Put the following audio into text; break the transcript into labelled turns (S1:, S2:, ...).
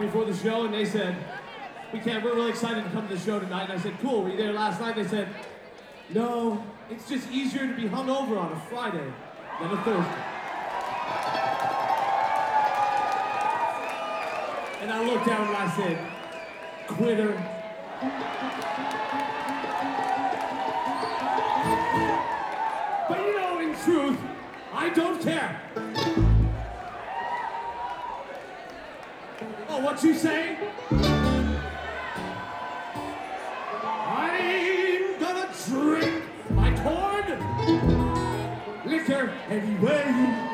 S1: before the show, and they said, we're really excited to come to the show tonight. And I said, cool, were you there last night? They said, no, it's just easier to be hungover on a Friday than a Thursday. And I looked down and I said, quitter. But you know, in truth, I don't care. Oh, what you say? I'm gonna drink my corn liquor anyway.